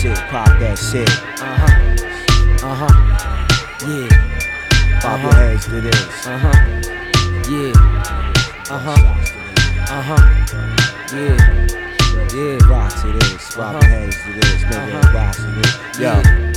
shit, pop that shit. Yeah. Pop your heads to this. Yeah. Yeah. Rock to this, pop your heads to this, nigga, rock to this. Yo.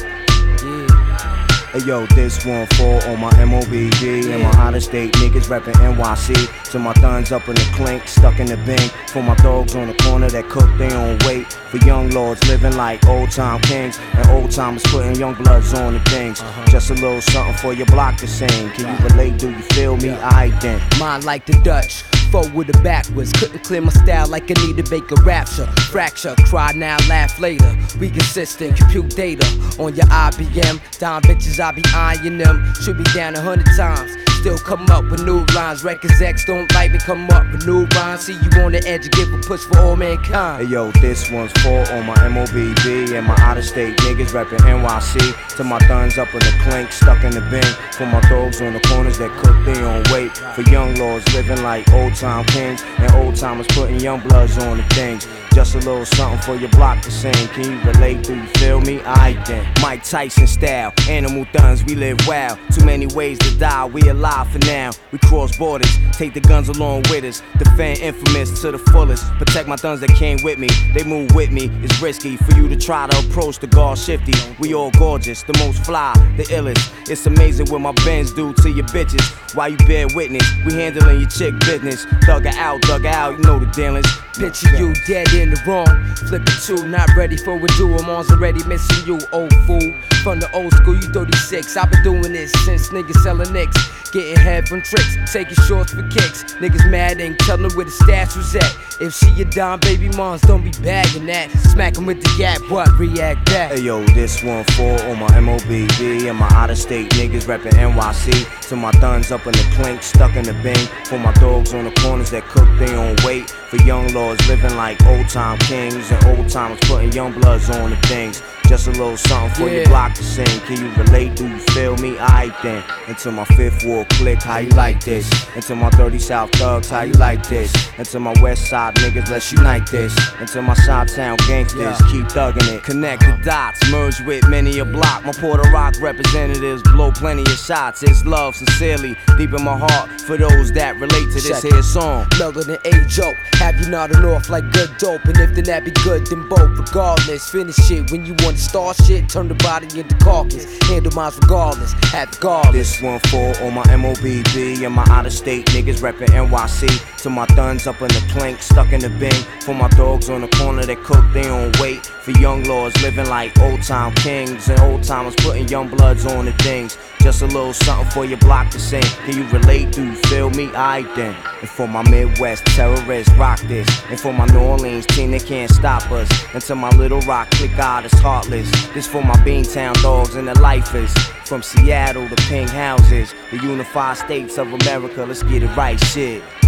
Yeah. Hey yo, this one for all my MOBD and my out-of-state niggas reppin' NYC. To my thuns up in the clink, stuck in the bank. For my dogs on the corner that cook their own weight. For young lords living like old-time kings, and old-timers putting young bloods on the things. Just a little something for your block to sing. Can you relate? Do you feel me? Aight then. Mine like the Dutch, forward or backwards. Couldn't clear my style like Anita Baker rapture. Fracture, cry now, laugh later. We consistent, compute data on your IBM. Dime bitches, I be eyeing them. Should be down 100 times. Still come up with new lines. Records X don't like me, come up with new rhymes. See you on the edge and give a push for all mankind. Hey yo, this one's for all my MOBD and my out-of-state niggas reppin' NYC. To my thuns up in the clink, stuck in the bin. For my dogs on the corners that cook their own weight. For young lords living like old-time kings, and old-timers putting young bloods on the things. Just a little something for your block to sing. Can you relate? Do you feel me? Aight then. Mike Tyson style, animal thuns, we live wild. Too many ways to die, we alive for now. We cross borders, take the guns along with us. Defend infamous to the fullest. Protect my thuns that came with me, they move with me. It's risky for you to try to approach the guard shifty. We all gorgeous, the most fly, the illest. It's amazing what my Benz do to your bitches. While you bear witness, we handling your chick business. Dug her out, you know the dealings. Picture you dead in the wrong. Flip it two, not ready for a duel. Mom's already missing you, old fool. From the old school, you 36. I've been doing this since niggas selling nicks. Getting head from tricks, taking shorts for kicks. Niggas mad, ain't tellin' where the stash was at. If she a dime, baby moms don't be bagging that. Smack 'em with the gap, what? React back. Hey yo, this one for all my MOBD and my out-of-state niggas reppin' NYC. To my thuns up in the clink, stuck in the bin. For my dogs on the corners that cook their own weight. For young lords living like old-time kings, and old-timers putting young bloods on the things. Just a little something for your block to sing. Can you relate? Do you feel me? Aight then. Into my Fifth Ward clique, how you like this? Into my 30 South thugs, how you like this? Into my West Side niggas, let's unite this. Into my Chi-Town gangsters, keep thugging it. Connect the dots, merge with many a block. My Puerto Rock representatives blow plenty of shots. It's love, sincerely, deep in my heart for those that relate to this here song. Melon and joke, have you nodding off like good dope? And if then that be good, then both. Regardless, finish it when you want to start shit. Turn the body into carcass. Handle mine regardless, have the guard. This one for all my MOBD and my out-of-state niggas reppin' NYC. To my thuns up in the clink, stuck in the bin. For my dogs on the corner that cook their own weight. For young lords living like old-time kings, and old-timers putting young bloods on the things. Just a little something for your block to sing. Can you relate? Do you feel me? Aight then. And for my Midwest terrorists, rock this. And for my New Orleans team, they can't stop us. And to my Little Rock clique out, it's heartless. This for my Beantown dogs and the lifers. From Seattle to pink houses, the unified states of America, let's get it right, shit.